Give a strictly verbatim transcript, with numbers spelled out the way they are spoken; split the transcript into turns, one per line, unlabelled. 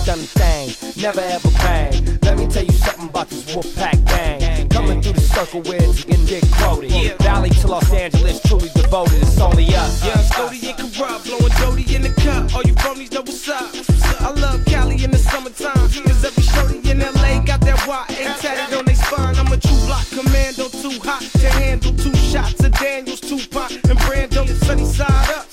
done the thing, never ever bang. Let me tell you something about this Wolfpack gang. Coming through the circle where it's getting Dick quoted. Valley to Los Angeles, truly devoted, it's only us.
Young Scody and Corrupt, blowing Jody in the cup. All you phonies know what's up. I love Cali in the summertime, cause every shorty in L A got that Y A tatted on their spine. I'm a true block commando, too hot to handle two shots of Daniels, Tupac, and Brando, sunny side up.